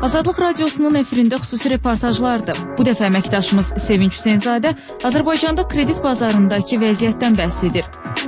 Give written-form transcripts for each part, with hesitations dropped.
Azadlıq Radiosunun efirində xüsusi reportajlardır. Bu dəfə əməkdaşımız Sevinç Hüseynzadə Azərbaycanda kredit bazarındakı vəziyyətdən bəhs edir.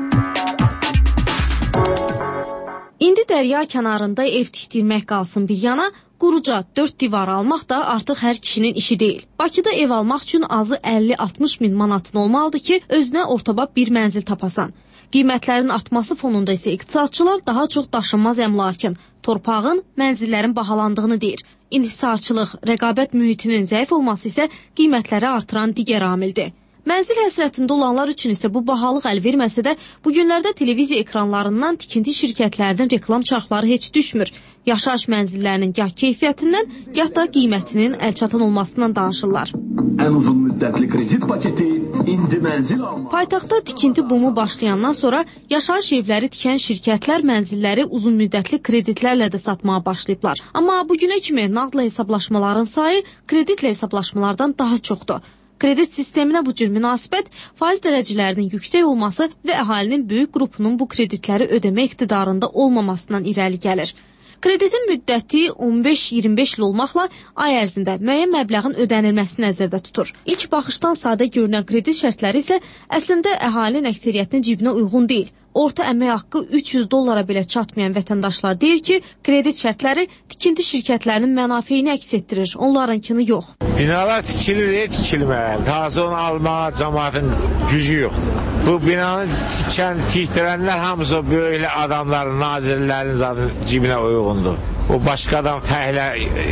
İndi dərya kənarında ev tikdirmək qalsın bir yana, quruca 4 divar almaq da artıq hər kişinin işi deyil. Bakıda ev almaq üçün azı 50-60 min manatın olmalıdır ki, özünə ortabab bir mənzil tapasan. Qiymətlərin artması fonunda isə iqtisadçılar daha çox daşınmaz əmlakın, torpağın, mənzillərin bahalandığını deyir. İnhisarçılıq, rəqabət mühitinin zəif olması isə qiymətləri artıran digər amildir. Mənzil həsrətində olanlar üçün isə bu bahalıq əl verməsə də, bu günlərdə televiziya ekranlarından tikinti şirkətlərinin reklam çarxları heç düşmür. Yaşayış mənzillərinin gah keyfiyyətindən, gah da qiymətinin əlçatan olmasından danışırlar. Ən uzun müddətli kredit paketi indi mənzil almaq. Paytaxtda tikinti bumu başlayandan sonra yaşayış evləri tikən şirkətlər mənzilləri uzun müddətli kreditlərlə də satmağa başlayıblar. Amma bugünə kimi nağdla hesablaşmaların sayı kreditlə hesablaşmalardan daha çoxdur. Kredit sisteminə bu cür münasibət, faiz dərəcələrinin yüksək olması və əhalinin böyük qrupunun bu kreditləri ödəmə iqtidarında olmamasından irəli gəlir. Kreditin müddəti 15-25 il olmaqla ay ərzində müəyyən məbləğin ödənilməsini nəzərdə tutur. İlk baxışdan sadə görünən kredit şərtləri isə əslində əhalinin əksəriyyətinin cibinə uyğun deyil. Orta əmək haqqı 300 dollara belə çatmayan vətəndaşlar deyir ki, kredit şərtləri tikinti şirkətlərinin mənafeyini əks etdirir, onlarınkini yox. Binalar tikilir, tikilməyən. Taze onu almağa cəmaatın gücü yoxdur. Bu binanı tikdirənlər hamısı böyle adamların, nazirlərin zaten cibinə uyğundur. O başqadan fəhlə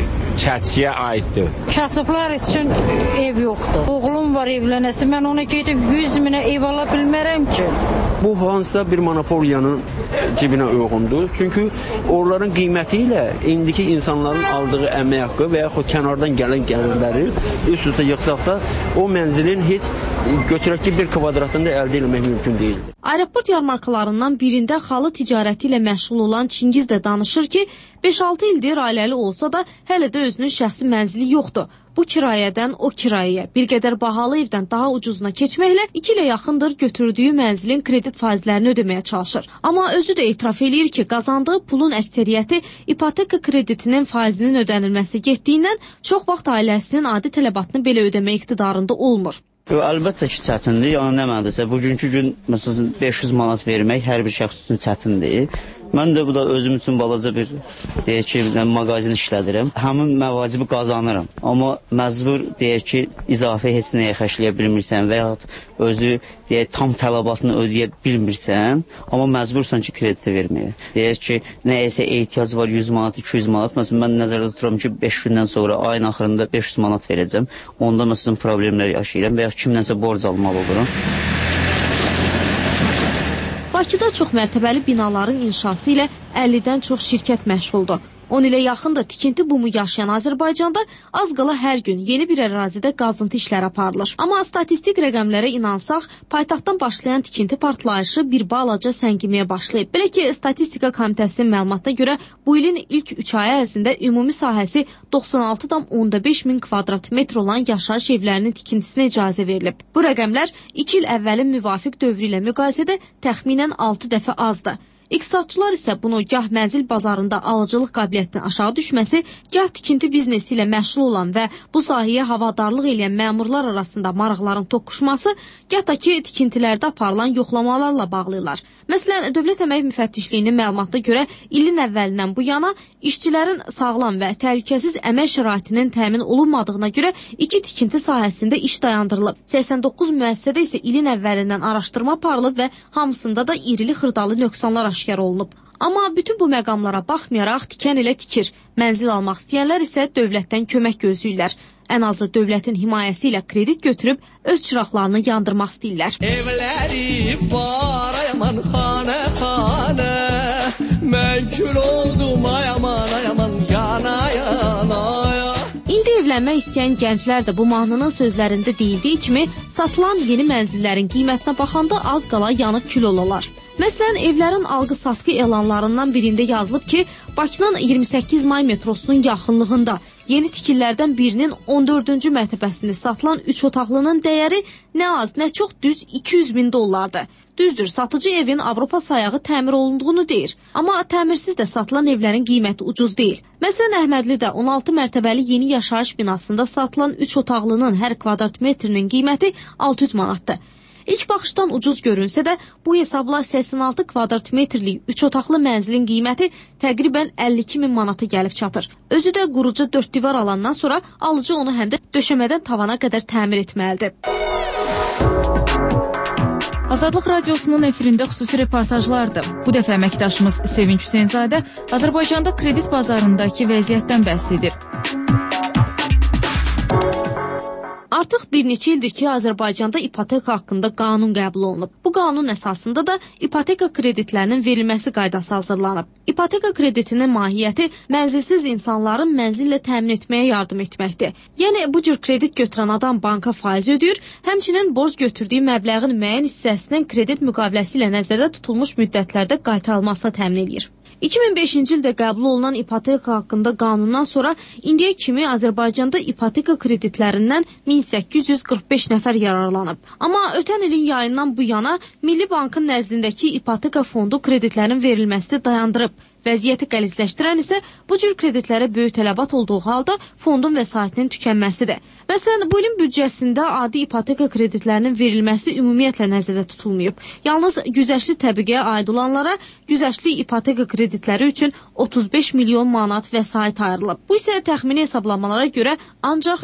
çərçiyə aiddir. Kasıblar üçün ev yoxdur. Oğlum var evlənəsi, mən ona gedib 100 minə ev ala bilmərəm ki. Bu hansısa bir monopoliyanın cibinə uyğundur. Çünki onların qiyməti ilə indiki insanların aldığı əmək haqqı və yaxud kənardan gələn gəlirləri üst-üstə yıxsaq da o mənzilin heç götürək ki, bir kvadratında əldə etmək mümkün deyildir. Aeroport yarmarkalarından birində xalı ticarəti ilə məşğul olan Çingiz də danışır ki, 5-6 ildir ailəli olsa da hələ də özünün şəxsi mənzili yoxdur. Bu kirayədən o kirayəyə bir qədər bahalı evdən daha ucuzuna keçməklə 2 ilə yaxındır götürdüyü mənzilin kredit faizlərini ödəməyə çalışır. Amma özü də etiraf eləyir ki, qazandığı pulun əksəriyyəti ipoteka kreditinin faizinin ödənilməsi getdiyindən çox vaxt ailəsinin adi tələbatını belə ödəmə iqtidarında olmur. Əlbəttə ki, çətindir. Yəni nə mənədirsə, bugünkü gün məsələn 500 manat vermək hər bir şəxs üçün çətindir. Mən də bu da özüm üçün balaca bir deyək ki, mağazin işlədirəm. Həmin məvacibi qazanıram. Amma məcbur deyək ki, izafə heç nəyə xərcləyə bilmirsən və ya özü deyək tam tələbatını ödəyə bilmirsən, amma məcbursan ki, krediti verməyə. Deyək ki, nəyəsə ehtiyac var 100 manat, 200 manat. Məsələn, mən nəzərdə tuturam ki, 5 gündən sonra ayın axırında 500 manat verəcəm. Onda məsələn problemlər yaşayıram və ya kimdənsə borc almalı olurum. Bakıda çox mərtəbəli binaların inşası ilə 50-dən çox şirkət məşğuldur. 10 ilə yaxındır tikinti bumu yaşayan Azərbaycanda az qala hər gün yeni bir ərazidə qazıntı işləri aparılır. Amma statistik rəqəmlərə inansaq, paytaxtdan başlayan tikinti partlayışı bir balaca səngiməyə başlayıb. Belə ki, Statistika Komitəsinin məlumatına görə bu ilin ilk 3 ay ərzində ümumi sahəsi 96,5 min kvadrat metr olan yaşayış evlərinin tikintisinə icazə verilib. Bu rəqəmlər 2 il əvvəlin müvafiq dövrü ilə müqayisədə təxminən 6 dəfə azdır. İqtisadçılar isə bunu gah mənzil bazarında alıcılıq qabiliyyətinin aşağı düşməsi, gah tikinti biznesi ilə məşğul olan və bu sahəyə havadarlıq edən məmurlar arasında maraqların toqquşması, gah da ki, tikintilərdə aparılan yoxlamalarla bağlayırlar. Məsələn, Dövlət Əmək Müfəttişliyinin məlumatına görə ilin əvvəlindən bu yana işçilərin sağlam və təhlükəsiz əmək şəraitinin təmin olunmadığına görə 2 tikinti sahəsində iş dayandırılıb. 89 müəssisədə isə ilin əvvəlindən araşdırma aparılıb və hamısında da irili xırdalı nöqsanlar aşkar olunub. Amma bütün bu məqamlara baxmayaraq tikən elə tikir. Mənzil almaq istəyənlər isə dövlətdən kömək gözləyirlər. Ən azı dövlətin himayəsi ilə kredit götürüb öz çıraqlarını yandırmaq istəyirlər. Evləri var ayaman xanə xanə, mən kül oldum ayaman ayaman yana yana. İndi evlənmək istəyən gənclər də bu mahnının sözlərində deyildiyi kimi satılan yeni mənzillərin qiymətinə baxanda az qala yanıb kül olarlar. Məsələn, evlərin alqı-satqı elanlarından birində yazılıb ki, Bakının 28 may metrosunun yaxınlığında yeni tikillərdən birinin 14-cü mərtəbəsində satılan 3 otaqlının dəyəri nə az, nə çox düz 200 min dollardır. Düzdür, satıcı evin Avropa sayağı təmir olunduğunu deyir. Amma təmirsiz də satılan evlərin qiyməti ucuz deyil. Məsələn, Əhmədlidə 16 mərtəbəli yeni yaşayış binasında satılan 3 otaqlının hər kvadrat metrinin qiyməti 600 manatdır. İlk baxışdan ucuz görünsə də, bu hesabla 86 kvadrat metrlik 3 otaqlı mənzilin qiyməti təqribən 52 min manata gəlib çatır. Özü də quruca 4 divar alandan sonra alıcı onu həm də döşəmədən tavana qədər təmir etməlidir. Azadlıq Radiosunun efirində xüsusi reportajlardır. Bu dəfə əməkdaşımız Sevinç Hüseynzadə Azərbaycanda kredit bazarındakı vəziyyətdən bəhs edir. Artıq bir neçə ildir ki, Azərbaycanda ipoteka haqqında qanun qəbul olunub. Bu qanun əsasında da ipoteka kreditlərinin verilməsi qaydası hazırlanıb. İpoteka kreditinin mahiyyəti mənzilsiz insanların mənzillə təmin etməyə yardım etməkdir. Yəni, bu cür kredit götürən adam banka faiz ödəyir, həmçinin borc götürdüyü məbləğin müəyyən hissəsinin kredit müqaviləsi ilə nəzərdə tutulmuş müddətlərdə qaytarılmasına təmin edir. 2005-ci ildə qəbul olunan ipoteka haqqında qanundan sonra indiyə kimi Azərbaycanda ipoteka kreditlərindən 1845 nəfər yararlanıb. Amma ötən ilin yayından bu yana Milli Bankın nəzdindəki ipoteka fondu kreditlərin verilməsini dayandırıb. Vəziyyəti qəlizləşdirən isə bu cür kreditlərə böyük tələbat olduğu halda fondun vəsaitinin tükənməsidir. Məsələn, bu ilin büdcəsində adi ipoteka kreditlərinin verilməsi ümumiyyətlə nəzərdə tutulmayıb. Yalnız güzəştli təbəqəyə aid olanlara güzəştli ipoteka kreditləri üçün 35 milyon manat vəsait ayrılıb. Bu isə təxmini hesablamalara görə ancaq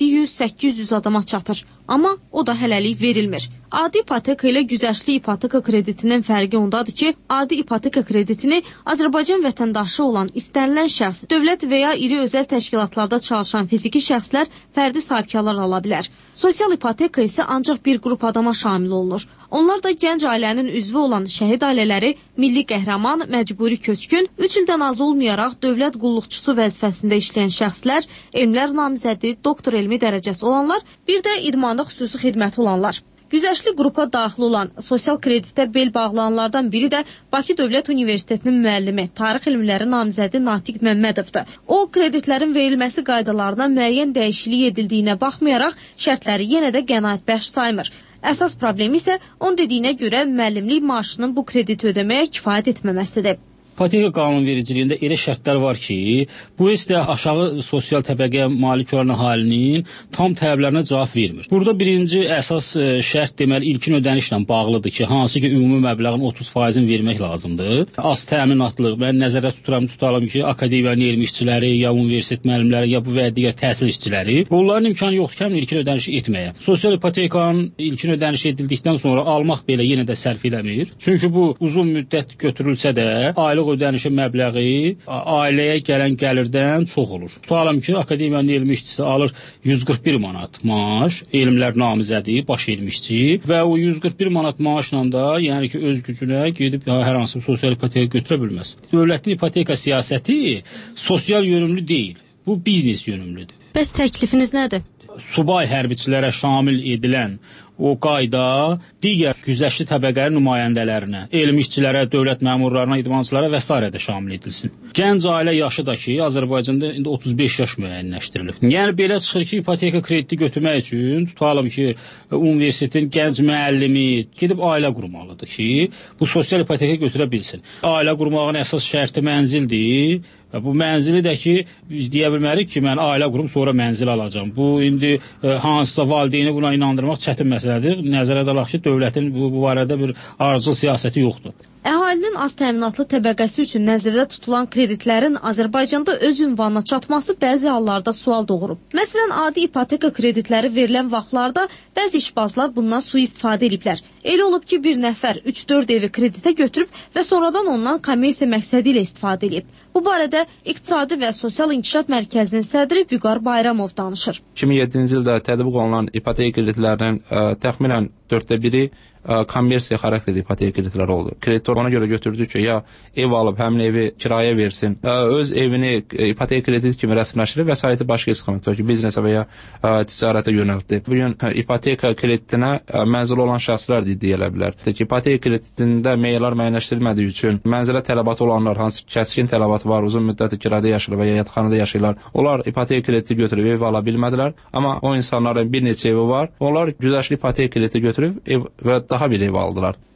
700-800 adama çatır. Amma o da hələlik verilmir. Adi ipoteka ilə güzəştli ipoteka kreditinin fərqi ondadır ki, adi ipoteka kreditini Azərbaycan vətəndaşı olan istənilən şəxs, dövlət və ya iri özəl təşkilatlarda çalışan fiziki şəxslər fərdi sahibkarlar ala bilər. Sosial ipoteka isə ancaq bir qrup adama şamil olunur. Onlar da gənc ailənin üzvü olan şəhid ailələri, milli qəhrəman, məcburi köçkün, 3 ildən az olmayaraq dövlət qulluqçusu vəzifəsində işləyən şəxslər, elmlər namizədi, doktor elmi dərəcəsi olanlar, bir də idmanda xüsusi xidməti olanlar. Güzəştli qrupa daxil olan sosial kreditə bel bağlananlardan biri də Bakı Dövlət Universitetinin müəllimi, tarix elmləri namizədi Natiq Məmmədovdur. O, kreditlərin verilməsi qaydalarına müəyyən dəyişiklik edildiyinə baxmayaraq, şərtləri yenə də qənaətbəxş saymır. Əsas problemi isə onun dediyinə görə müəllimlik maaşının bu krediti ödəməyə kifayət etməməsidir. İpoteka qanunvericiliyində elə şərtlər var ki, bu heç də aşağı sosial təbəqəyə malik olan əhalinin tam tələblərinə cavab vermir. Burada birinci əsas şərt deməli ilkin ödənişlə bağlıdır ki, hansı ki ümumi məbləğin 30%-ni vermək lazımdır. Az təminatlıq, mən nəzərdə tutalım ki, akademiyanın elmi işçiləri, ya universitet müəllimləri, ya bu və digər təhsil işçiləri, onların imkanı yoxdur ki, ilkin ödənişi etməyə. Sosial ipotekanın ilkin ödənişi edildikdən sonra almaq belə yenə də sərf eləmir. Çünki bu uzun müddət götürülsə də aylıq ödənişin məbləği ailəyə gələn gəlirdən çox olur. Tutalım ki, akademiyanın elmi işçisi alır 141 manat maaş, elmlər namizədi, baş elmi işçi və o 141 manat maaşla da, yəni ki, öz gücünə gedib hər hansı bir sosial ipoteka götürə bilməz. Dövlətin ipoteka siyasəti sosial yönümlü deyil, bu biznes yönümlüdür. Bəs təklifiniz nədir? Subay hərbiçilərə şamil edilən o qayda digər güzəştli təbəqənin nümayəndələrinə, elmi işçilərə, dövlət məmurlarına, idmançılara və s. də şamil edilsin. Gənc ailə yaşı da ki, Azərbaycanda indi 35 yaş müəyyənləşdirilib. Yəni belə çıxır ki, ipoteka krediti götürmək üçün tutalım ki, universitetin gənc müəllimi gedib ailə qurmalıdır ki, bu sosial ipoteka götürə bilsin. Ailə qurmağın əsas şərti mənzildir. Bu mənzili də ki, biz deyə bilmərik ki, mən ailə qurum, sonra mənzil alacağım. Bu, indi hansısa valideyni buna inandırmaq çətin məsələdir. Nəzərə alaq ki, dövlətin bu barədə bir arıcıl siyasəti yoxdur. Əhalinin az təminatlı təbəqəsi üçün nəzərdə tutulan kreditlərin Azərbaycanda öz ünvanına çatması bəzi hallarda sual doğurub. Məsələn, adi ipoteka kreditləri verilən vaxtlarda bəzi işbazlar bundan sui-istifadə ediblər. Elə olub ki, bir nəfər 3-4 evi kreditə götürüb və sonradan ondan kommersiya məqsədi ilə istifadə edib. Bu barədə İqtisadi və Sosial İnkişaf Mərkəzinin sədri Vüqar Bayramov danışır. 2007-ci ildə tətbiq olunan ipoteka kreditlərinin təxminən 1/4 kommersiya xarakterli ipoteka kreditləri oldu. Kreditor ona görə götürdü ki, ya ev alıb həmin evi kirayə versin, öz evini ipoteka krediti kimi rəsmiləşdirib vəsaiti başqa istiqamətdə ki, biznesə və ya ticarətə yönəltdi. Bu gün ipoteka kreditinə mənzili olan şəxslər deyə bilər. İpoteka kreditində meyillər müəyyənləşdirilmədiyi üçün mənzilə tələbatı olanlar, hansı kəskin tələbatı var, uzun müddət kirada yaşayırlar və ya yataqxanada yaşayırlar, onlar ipoteka krediti götürüb ev ala bilmədilər. Amma o insanların bir neçə evi var, onlar güzəştli ipoteka krediti götürüb ev və daha bir ev aldılar.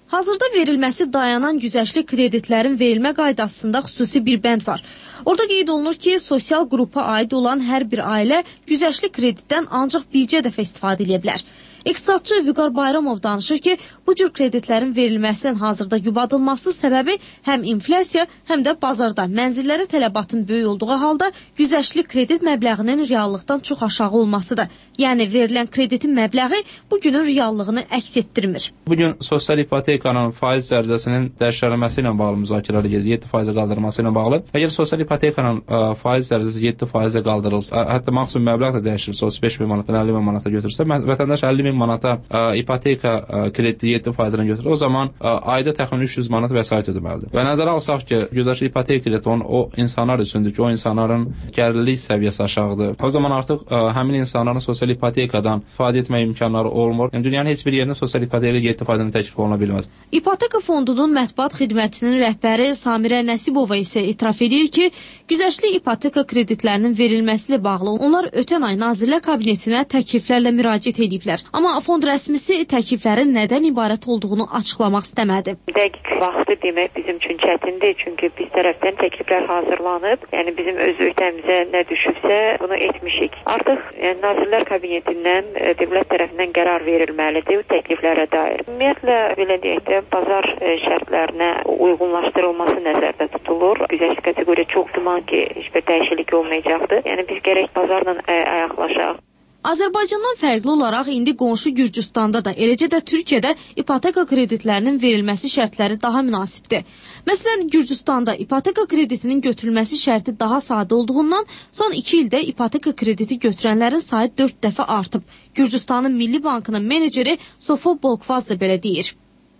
Hazırda verilməsi dayanan güzəştli kreditlərin verilmə qaydasında xüsusi bir bənd var. Orada qeyd olunur ki, sosial qrupa aid olan hər bir ailə güzəştli kreditdən ancaq bircə dəfə istifadə edə bilər. İqtisadçı Vüqar Bayramov danışır ki, bu cür kreditlərin verilməsinin hazırda yubadılması səbəbi həm inflyasiya, həm də bazarda mənzillərə tələbatın böyük olduğu halda güzəştli kredit məbləğinin reallıqdan çox aşağı olmasıdır. Yəni verilən kreditin məbləği bugünün reallığını əks etdirmir. Bugün sosial ipotekanın faiz dərəcəsinin dəyişdirilməsi ilə bağlı müzakirələr gedir, 7% qaldırılması ilə bağlı. Əgər sosial ipotekanın faiz dərəcəsi 7% qaldırılsa, hətta maksimum məbləğ də dəyişirsə, 35 bin manatdan 50 bin manata götürsə, vətəndaş 50 bin manata ipoteka krediti 7%-dən götürür. O zaman ayda təxminən 300 manat vəsait ödəməlidir. Və nəzərə alsaq ki, güzəştli ipoteka krediti o insanlar üçündür ki, o insanların gəlirlik səviyyəsi aşağıdır. O zaman artıq həmin insanların sosial ipotekadan istifadə etmək imkanları olmur. Yəni dünyanın heç bir yerində sosial ipoteka 7%-dən təklif oluna bilməz. İpoteka fondunun mətbuat xidmətinin rəhbəri Samirə Nəsibova isə etiraf edir ki, güzəştli ipoteka kreditlərinin verilməsi ilə bağlı onlar ötən ay Nazirlər Kabinetinə təkliflərlə müraciət ediblər. Amma fond rəsmisi təkliflərin nədən ibarət olduğunu açıqlamaq istəmədi. Dəqiq vaxtı demək bizim üçün çətindir, çünki biz tərəfdən təkliflər hazırlanıb, yəni bizim öz öhdəmizə nə düşübsə bunu etmişik. Artıq Nazirlər Kabinetindən dövlət tərəfindən qərar verilməlidir bu təkliflərə dair. Ümumiyyətlə belə deyək də bazar şərtlərinə uyğunlaşdırılması nəzərdə tutulur. Güzəştli kateqoriya çox güman ki, heç bir dəyişiklik olmayacaqdır. Yəni biz gərək bazarla ayaqlaşaq. Azərbaycandan fərqli olaraq indi qonşu Gürcüstanda da, eləcə də Türkiyədə ipoteka kreditlərinin verilməsi şərtləri daha münasibdir. Məsələn, Gürcüstanda ipoteka kreditinin götürülməsi şərti daha sadə olduğundan son 2 ildə ipoteka krediti götürənlərin sayı 4 dəfə artıb. Gürcüstanın Milli Bankının meneceri Sofo Bolkvaz da belə deyir.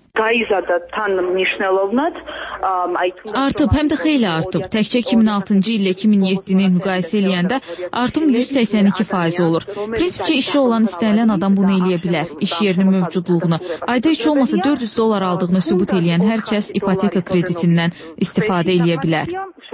Artıb, həm də xeyli artıb. Təkcə 2006-cı illə 2007-ni müqayisə eləyəndə artım 182% olur. Prinsipcə işi olan istənilən adam bunu eləyə bilər. İş yerinin mövcudluğunu, ayda heç olmasa $400 aldığını sübut eləyən hər kəs ipoteka kreditindən istifadə eləyə bilər.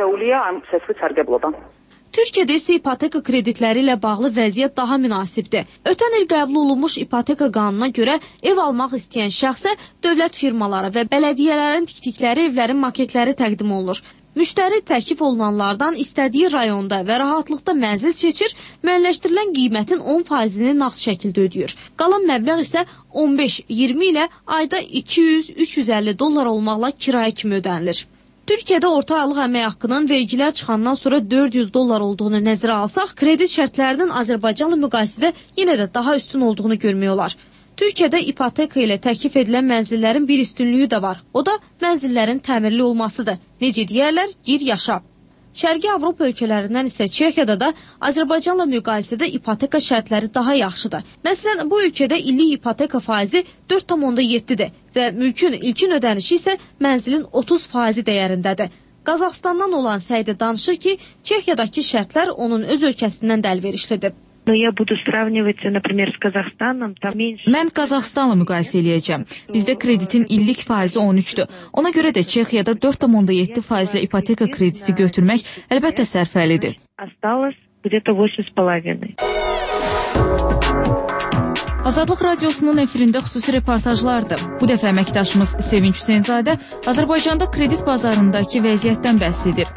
Türkiyədə isə ipoteka kreditləri ilə bağlı vəziyyət daha münasibdir. Ötən il qəbul olunmuş ipoteka qanununa görə ev almaq istəyən şəxsə dövlət firmaları və bələdiyyələrin tikdikləri evlərin maketləri təqdim olunur. Müştəri təklif olunanlardan istədiyi rayonda və rahatlıqda mənzil seçir, müəyyənləşdirilən qiymətin 10%-ni nağd şəkildə ödəyir. Qalan məbləğ isə 15-20 ilə ayda $200-350 olmaqla kirayə kimi ödənilir. Türkiyədə orta aylıq əmək haqqının vergilər çıxandan sonra $400 olduğunu nəzərə alsaq, kredit şərtlərinin Azərbaycanla müqayisədə yenə də daha üstün olduğunu görmək olar. Türkiyədə ipoteka ilə təklif edilən mənzillərin bir üstünlüyü də var. O da mənzillərin təmirli olmasıdır. Necə deyərlər? Gir yaşa. Şərqi Avropa ölkələrindən isə Çexiyada da Azərbaycanla müqayisədə ipoteka şərtləri daha yaxşıdır. Məsələn, bu ölkədə illik ipoteka faizi 4,7-dir və mülkün ilkin ödənişi isə mənzilin 30% dəyərindədir. Qazaxstandan olan Səidə danışır ki, Çexiyadakı şərtlər onun öz ölkəsindən də əlverişlidir. Mən Qazaxstanla müqayisə eləyəcəm. Bizdə kreditin illik faizi 13-dür. Ona görə də Çexiyada 4,7%-lə ipoteka krediti götürmək əlbəttə sərfəlidir. Azadlıq Radiosunun efirində xüsusi reportajlardır. Bu dəfə əməkdaşımız Sevinç Hüseynzadə Azərbaycanda kredit bazarındakı vəziyyətdən bəhs edir.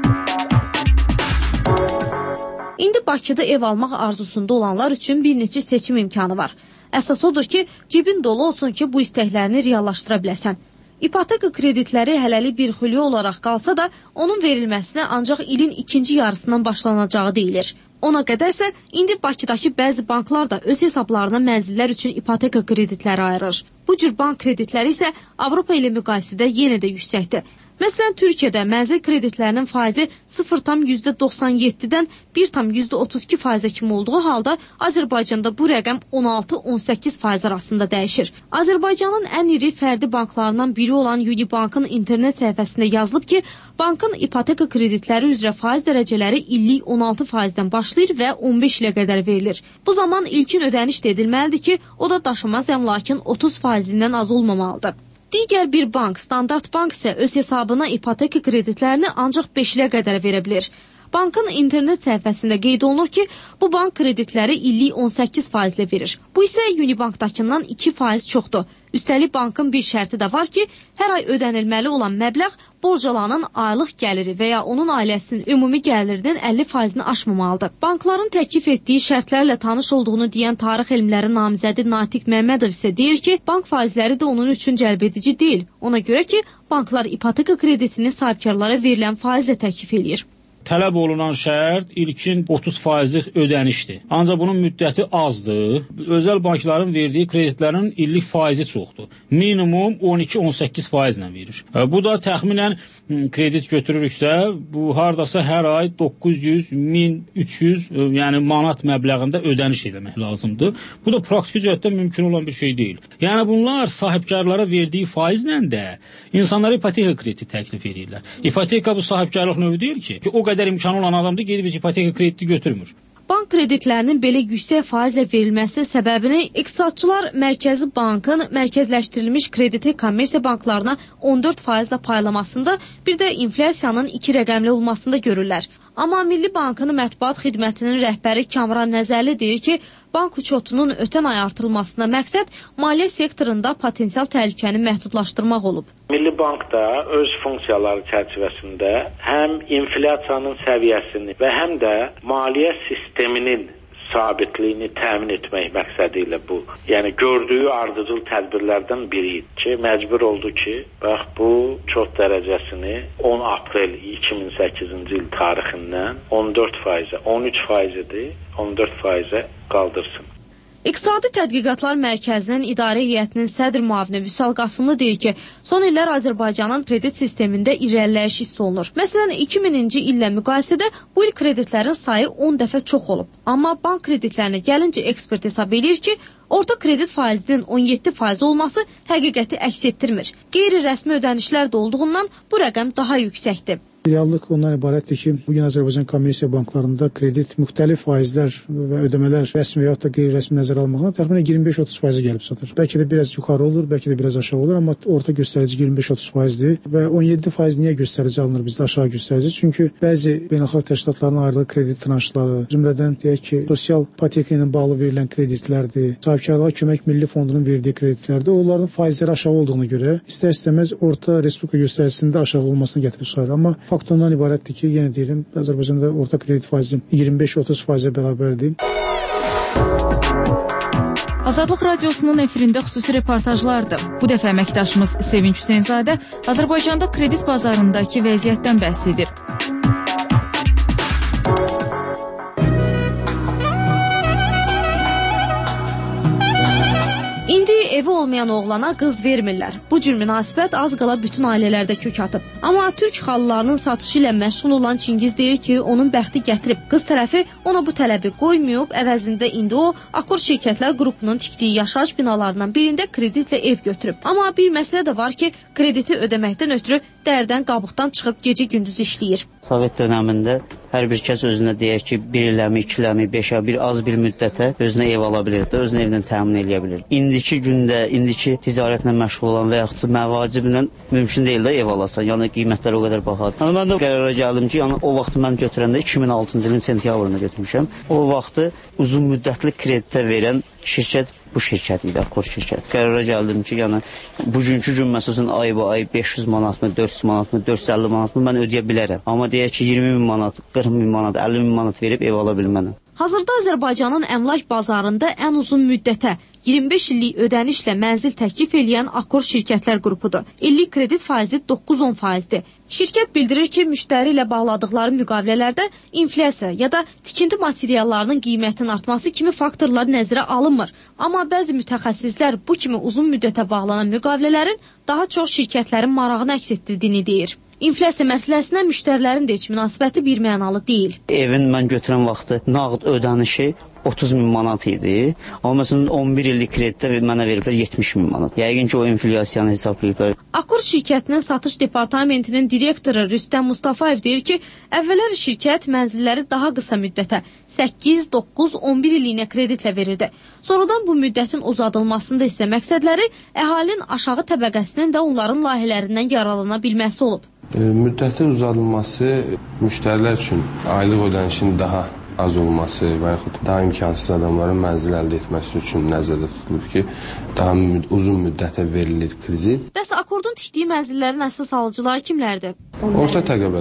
İndi Bakıda ev almaq arzusunda olanlar üçün bir neçə seçim imkanı var. Əsas odur ki, cibin dolu olsun ki, bu istəklərini reallaşdıra biləsən. İpoteka kreditləri hələlik bir xülya olaraq qalsa da, onun verilməsinə ancaq ilin ikinci yarısından başlanacağı deyilir. Ona qədərsə, indi Bakıdakı bəzi banklar da öz hesablarına mənzillər üçün ipoteka kreditləri ayırır. Bu cür bank kreditləri isə Avropa ilə müqayisədə yenə də yüksəkdir. Məsələn, Türkiyədə mənzil kreditlərinin faizi 0,97-dən 1,32% kimi olduğu halda Azərbaycanda bu rəqəm 16-18% arasında dəyişir. Azərbaycanın ən iri fərdi banklarından biri olan Unibankın internet səhifəsində yazılıb ki, bankın ipoteka kreditləri üzrə faiz dərəcələri illik 16%-dən başlayır və 15 ilə qədər verilir. Bu zaman ilkin ödəniş də edilməlidir ki, o da daşınmaz əmlakın 30%-dən az olmamalıdır. Digər bir bank, Standart Bank isə öz hesabına ipoteka kreditlərini ancaq 5 ilə qədər verə bilir. Bankın internet səhifəsində qeyd olunur ki, bu bank kreditləri illik 18% verir. Bu isə Unibankdakından 2% çoxdur. Üstəlik bankın bir şərti də var ki, hər ay ödənilməli olan məbləğ borc alanın aylıq gəliri və ya onun ailəsinin ümumi gəlirinin 50%-ni aşmamalıdır. Bankların təklif etdiyi şərtlərlə tanış olduğunu deyən tarix elmləri namizədi Natiq Məmmədov isə deyir ki, bank faizləri də onun üçün cəlbedici deyil. Ona görə ki, banklar ipoteka kreditini sahibkarlara verilən faizlə təklif eləyir. Tələb olunan şərt ilkin 30%lik ödənişdir. Ancaq bunun müddəti azdır. Özəl bankların verdiyi kreditlərin illik faizi çoxdur. Minimum 12-18% ilə verir. Bu da təxminən kredit götürürüksə, bu hardasa hər ay 900, 1300, yəni manat məbləğində ödəniş etmək lazımdır. Bu da praktiki cəhətdən mümkün olan bir şey deyil. Yəni bunlar sahibkarlara verdiyi faizlə də insanlara ipoteka krediti təklif edirlər. İpoteka bu sahibkarlıq növü deyil ki, o qədər imkanı olan adamdır, gedib ipoteka krediti götürmür. Bank kreditlərinin belə yüksək faizlə verilməsi səbəbini iqtisadçılar Mərkəzi Bankın mərkəzləşdirilmiş krediti kommersiya banklarına 14%-la paylamasında, bir də inflyasiyanın 2 rəqəmli olmasında görürlər. Amma Milli Bankın mətbuat xidmətinin rəhbəri Kamran Nəzərli deyir ki, bank uçotunun ötən ay artırılmasına məqsəd maliyyə sektorunda potensial təhlükəni məhdudlaşdırmaq olub. Milli Bank da öz funksiyaları çərçivəsində həm inflyasiyanın səviyyəsini və həm də maliyyə sisteminin sabitliyini təmin etmək məqsədi ilə bu, yəni gördüyü ardıcıl tədbirlərdən biri ki, məcbur oldu ki, bax bu çox dərəcəsini 10 aprel 2008-ci il tarixindən 14%-ə, 13%-dir, 14%-ə qaldırsın. İqtisadi Tədqiqatlar Mərkəzinin İdarə Heyətinin sədr müavini Vüsal Qasımlı deyir ki, son illər Azərbaycanın kredit sistemində irəliləyiş hiss olunur. Məsələn, 2000-ci illə müqayisədə bu il kreditlərin sayı 10 dəfə çox olub. Amma bank kreditlərinə gəlincə ekspert hesab edir ki, orta kredit faizinin 17% olması həqiqəti əks etdirmir. Qeyri-rəsmi ödənişlər də olduğundan bu rəqəm daha yüksəkdir. Reallıq ondan ibarətdir ki, bugün Azərbaycan kommersiya banklarında kredit müxtəlif faizlər və ödəmələr rəsmi və ya da qeyri-rəsmi nəzərə almaqla təxminən 25-30% gəlib satır. Bəlkə də biraz yuxarı olur, bəlkə də biraz aşağı olur, amma orta göstərici 25-30%dir və 17% niyə göstərici alınır bizdə aşağı göstərici? Çünki bəzi beynəlxalq təşkilatların ayrılığı kredit tranşları, cümlədən deyək ki, sosial ipoteka ilə bağlı verilən kreditlərdir, sahibkarlığa kömək milli fondunun verdiyi kreditlərdir. Onların faizləri aşağı olduğuna görə istər-istəməz orta respublika göstəricisində aşağı olmasına gətirib çıxarır. Amma fakt ondan ibarətdir ki, yenə deyirəm, Azərbaycanda orta kredit faizi 25-30%-ə bərabərdir. Azadlıq Radiosunun efirində xüsusi reportajlardır. Bu dəfə əməkdaşımız Sevinç Hüseynzadə Azərbaycanda kredit bazarındakı vəziyyətdən bəhs edir. İndi evi olmayan oğlana qız vermirlər. Bu cür münasibət az qala bütün ailələrdə kök atıb. Amma türk xalılarının satışı ilə məşğul olan Çingiz deyir ki, onun bəxti gətirib. Qız tərəfi ona bu tələbi qoymayıb, əvəzində indi o, Akor Şirkətlər qrupunun tikdiyi yaşayış binalarından birində kreditlə ev götürüb. Amma bir məsələ də var ki, krediti ödəməkdən ötürü dərdən qabıqdan çıxıb gecə-gündüz işləyir. Sovet dönəmində hər bir kəs özünə deyək ki, 1 illəmi, 2 illəmi, 5-ə, bir az bir müddətə özünə ev ala bilirdi, özünə evdən təmin edə bilir. İndiki gündə, indiki ticarətlə məşğul olan və yaxud məvaciblə mümkün deyil də ev alasan, yəni qiymətlər o qədər bahadır. Yəni mən də qərara gəldim ki, yəni o vaxt mən götürəndə 2006-cı ilin sentyabrında götürmüşəm. O vaxtı uzun müddətli kreditə verən şirkət bu şirkət idi, Akor şirkət. Qərara gəldim ki, yəni bugünkü gün məsələn ay 500 manatmı, 400 manatmı, 450 manatmı mən ödəyə bilərəm. Amma deyək ki, 20 min manat, 40 min manat, 50 min manat verib ev ala bilmənəm. Hazırda Azərbaycanın əmlak bazarında ən uzun müddətə 25 illik ödənişlə mənzil təklif eləyən Akor Şirkətlər qrupudur. İllik kredit faizi 9-10%dir. Şirkət bildirir ki, müştəri ilə bağladıqları müqavilələrdə inflyasiya ya da tikinti materiallarının qiymətinin artması kimi faktorlar nəzərə alınmır. Amma bəzi mütəxəssislər bu kimi uzun müddətə bağlanan müqavilələrin daha çox şirkətlərin marağını əks etdirdiyini deyir. İnflyasiya məsələsinə müştərilərin də heç münasibəti birmənalı deyil. Evin mən götürən vaxtı nağd ödənişi 30 min manat idi. Amma məsələn 11 illik kreditdə mənə veriblər 70 min manat. Yəqin ki, o inflyasiyanı hesablayıblar. Akkor şirkətinin satış departamentinin direktoru Rüstəm Mustafayev deyir ki, əvvəllər şirkət mənzilləri daha qısa müddətə 8, 9, 11 illiyinə kreditlə verirdi. Sonradan bu müddətin uzadılmasında isə məqsədləri əhalinin aşağı təbəqəsinin də onların layihələrindən yararlana bilməsi olub. Müddətin uzadılması müştərilər üçün aylıq ödənişin daha az olması və yaxud daha imkansız adamların mənzil əldə etməsi üçün nəzərdə tutulur ki, daha uzun müddətə verilir kredit. Bəs Akordun tikdiyi mənzillərin əsas alıcıları kimlərdir? Orta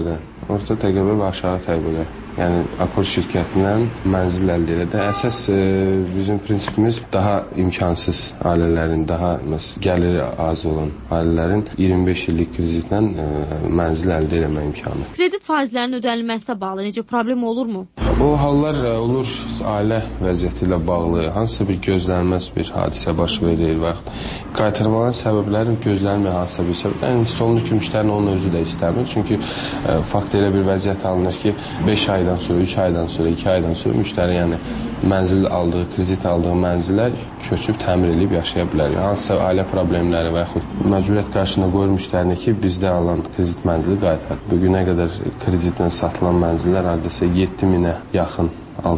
təqəbə və aşağı təqəbə. Yəni Akord şirkətindən mənzil əldə edə. Əsas bizim prinsipimiz daha imkansız ailələrin, daha gəliri az olan ailələrin 25 illik kreditlə mənzil əldə etmə imkanı. Kredit faizlərinin ödənilməsinə bağlı necə problem olurmu? O hallar olur ailə vəziyyəti ilə bağlı, hansısa bir gözlənilməz bir hadisə baş verir və qaytarmanın səbəbləri gözlənilməyən hansısa bir səbəb. Yəni sonlu ki, müştərinin onun özü də istəmir. Çünki fakt elə bir vəziyyət alınır ki, 5 aydan sonra, 3 aydan sonra, 2 aydan sonra müştəri yəni mənzil aldığı, kredit aldığı mənzillər köçüb təmir edib yaşaya bilər. Hansısa ailə problemləri və yaxud məcburiyyət qarşısında qoyur müştərini ki, bizdə alan kredit mənzili qaytar. Bugünə qədər kreditlə satılan mənzillər hardasa 7000-ə yaxın,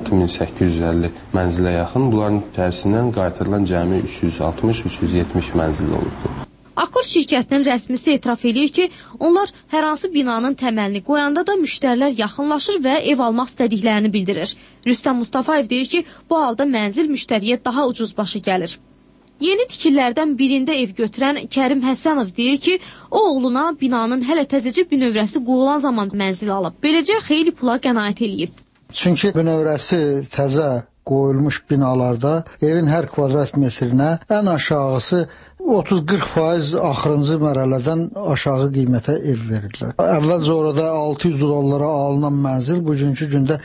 6850 mənzilə yaxın. Bunların içərisindən qaytarılan cəmi 360-370 mənzil olubdur. Akkor şirkətinin rəsmisi etiraf edir ki, onlar hər hansı binanın təməlini qoyanda da müştərilər yaxınlaşır və ev almaq istədiklərini bildirir. Rüstəm Mustafayev deyir ki, bu halda mənzil müştəriyə daha ucuz başı gəlir. Yeni tikillərdən birində ev götürən Kərim Həsənov deyir ki, o oğluna binanın hələ təzəcə bünövrəsi qoyulan zaman mənzil alıb. Beləcə xeyli pula qənaət eləyib. Çünki bünövrəsi təzə qoyulmuş binalarda evin hər kvadrat metrinə ən aşağısı 30-40% axırıncı mərhələdən aşağı qiymətə ev verirlər. Əvvəlcə orada 600 dollara alınan mənzil bugünkü gündə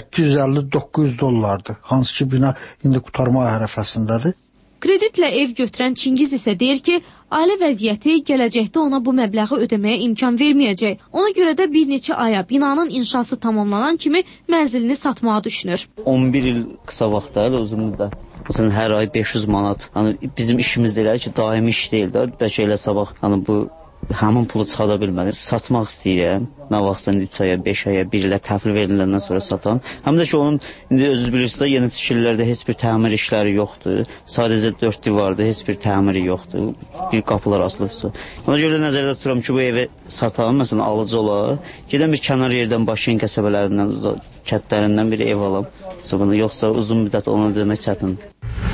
850-900 dollardır. Hansı ki bina indi qurtarma ərəfəsindədir. Kreditlə ev götürən Çingiz isə deyir ki, ailə vəziyyəti gələcəkdə ona bu məbləği ödəməyə imkan verməyəcək. Ona görə də bir neçə aya binanın inşası tamamlanan kimi mənzilini satmağa düşünür. 11 il qısa vaxtdır, uzun müddət. Məsələn, hər ay 500 manat. Hani bizim işimiz deyil ki, daimi iş deyil də. Bəlkə elə sabah hani bu həmin pulu çıxada bilməlir. Satmaq istəyirəm. Nə vaxtsa 3 aya, 5 aya, 1 ilə təhvil veriləndən sonra satam. Həm də ki, onun indi özünüz bilirsiniz, yeni tikililərdə heç bir təmir işləri yoxdur. Sadəcə 4 divarda heç bir təmiri yoxdur. Bir qapılar asılıbsa. Ona görə də nəzərdə tuturam ki, bu evi satam, məsələn, alıcı olar. Gedən bir kənar yerdən Başkent qəsəbələrindən, kətlərindən bir ev alam. Yoxsa uzun müddət onu demək çətindir.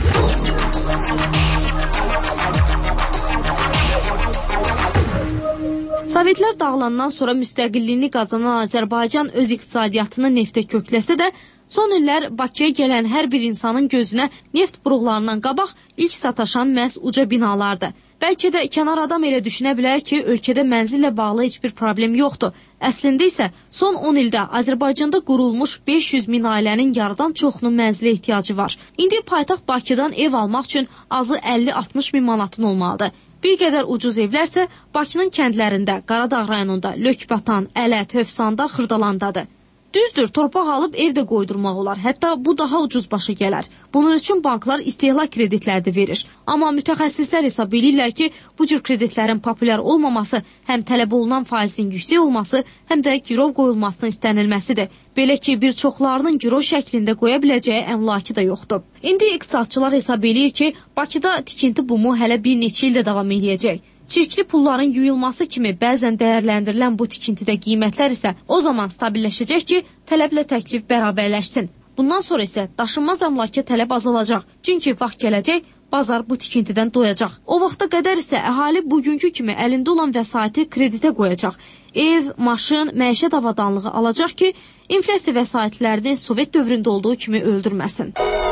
Sovetlər dağılandan sonra müstəqilliyini qazanan Azərbaycan öz iqtisadiyyatını neftə kökləsə də, son illər Bakıya gələn hər bir insanın gözünə neft buruqlarından qabaq ilk sataşan məhz uca binalardır. Bəlkə də kənar adam elə düşünə bilər ki, ölkədə mənzillə bağlı heç bir problem yoxdur. Əslində isə son 10 ildə Azərbaycanda qurulmuş 500 min ailənin yarıdan çoxunun mənzilə ehtiyacı var. İndi paytaxt Bakıdan ev almaq üçün azı 50-60 min manatın olmalıdır. Bir qədər ucuz evlərsə Bakının kəndlərində, Qaradağ rayonunda, Lökbatan, Ələt, Hövsanda, Xırdalandadır. Düzdür, torpaq alıb evdə qoydurmaq olar. Hətta bu daha ucuz başa gələr. Bunun üçün banklar istehlak kreditləri də verir. Amma mütəxəssislər hesab edirlər ki, bu cür kreditlərin populyar olmaması, həm tələb olunan faizin yüksək olması, həm də girov qoyulmasının istənilməsidir. Belə ki, bir çoxlarının girov şəklində qoya biləcəyi əmlakı da yoxdur. İndi iqtisadçılar hesab edir ki, Bakıda tikinti bumu hələ bir neçə ildə davam edəcək. Çirkli pulların yuyulması kimi bəzən dəyərləndirilən bu tikintidə qiymətlər isə o zaman stabilləşəcək ki, tələblə təklif bərabərləşsin. Bundan sonra isə daşınmaz əmlaka tələb azalacaq. Çünki vaxt gələcək, bazar bu tikintidən doyacaq. O vaxta qədər isə əhali bugünkü kimi əlində olan vəsaiti kreditə qoyacaq. Ev, maşın, məişət avadanlığı alacaq ki, inflyasiya vəsaitlərini Sovet dövründə olduğu kimi öldürməsin.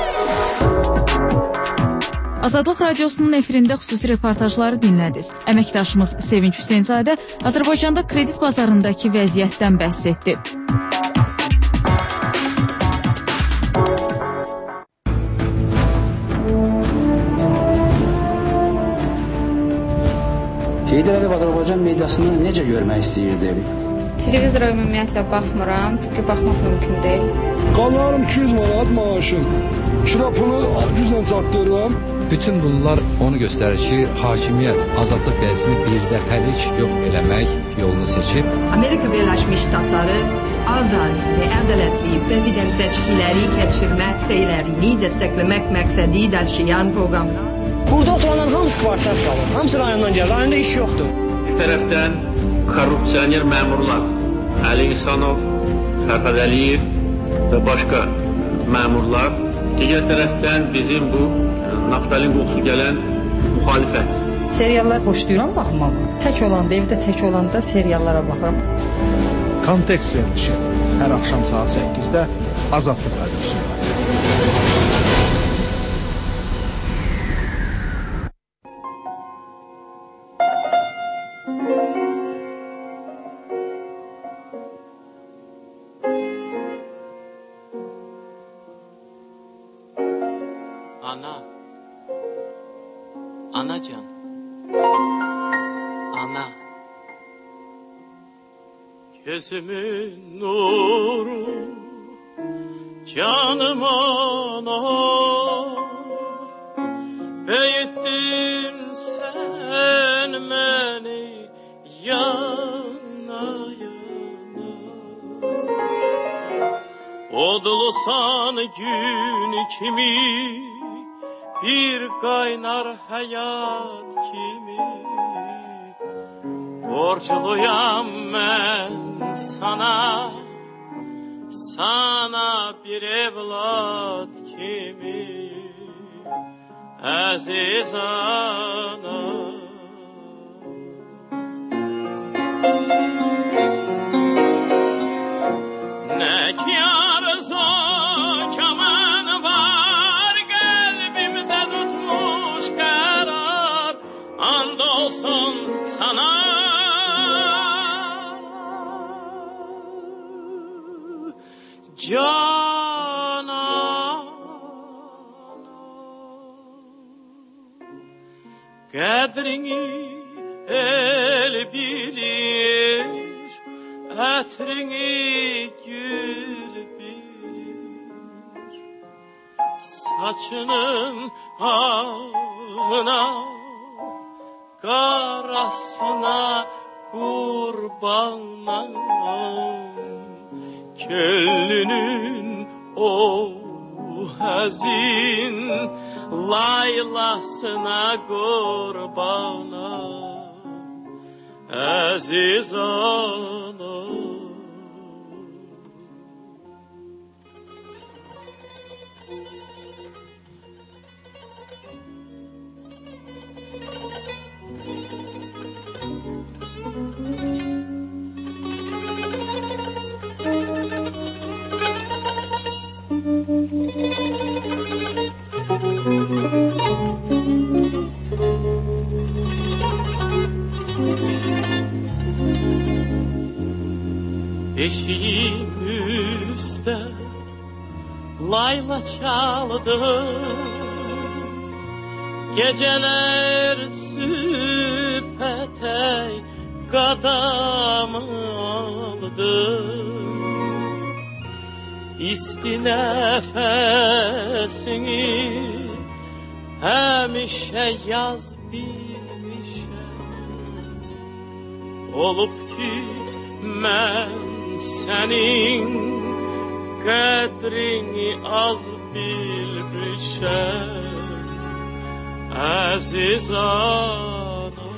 Azadlıq Radiosunun efirində xüsusi reportajları dinlədiniz. Əməkdaşımız Sevinç Hüseynzadə Azərbaycanda kredit bazarındakı vəziyyətdən bəhs etdi. Heydər Əliyev Azərbaycan mediasını necə görmək istəyirdi? Televizora ümumiyyətlə baxmıram, çünki baxmaq mümkün deyil. Qanlarım 200 manat maaşım. Kira pulu güclə çatdırıram. Bütün bunlar onu göstərir ki, hakimiyyət azadlıq qəyəsini birdəfəlik yox eləmək yolunu seçib. Amerika Birləşmiş Ştatları azad və ədalətli prezident seçkiləri keçirmək səylərini dəstəkləmək məqsədi daşıyan proqramlar. Burada oturanların hamısı kvartat qalır. Hamısı rayondan gəlir. Rayonda iş yoxdur. Bir tərəfdən korrupsioner məmurlar Əli İhsanov, Fərhad Əliyev və başqa məmurlar. Digər tərəfdən bizim bu naftalin qoxusu gələn müxalifət. Seriallar xoşlayıram baxmağı. Tək olanda, evdə tək olanda seriallara baxıram. Kontekst verilişi hər axşam saat 8-də Azadlıq radiosunda. Anacan, ana. Gözümün nuru, canım ana. Büyüttün sen beni yana yana. Odlusan gün kimi, bir kaynar hayat kimi. Borçluyam ben sana, sana bir evlat kimi. Aziz ana. Ne kâr kaman var, kalbimde tutmuş karar. Andolsun sana, Cana. Kadrini el bilir, etrini gül bilir. Saçının ağına, karasına kurbanım. Köllünün o hazin laylasına kurbana. Aziz ana. Beşiğimizde layla çaldı, geceler süpetey kadam aldı. İsti nefesini hemişe yaz bilmişem. Olup ki ben senin kadrini az bilmişem. Aziz ana.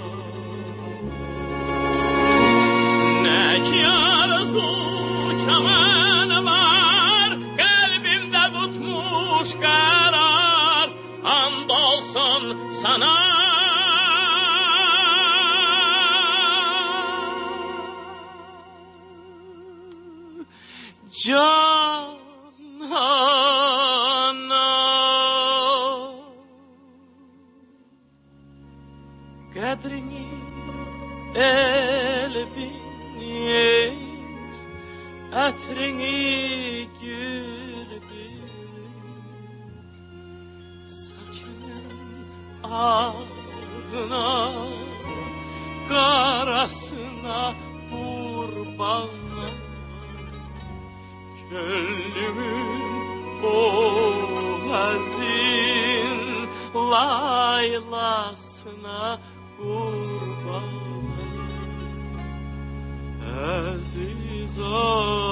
Ne ki arzu kaman var, kalbimde tutmuş karar. Andolsun sana, Canana. Kadrini el bilir, etrini gül bilir. Saçının ağına, karasına kurban. bana Gönlümün o hazin laylasına kurban Aziz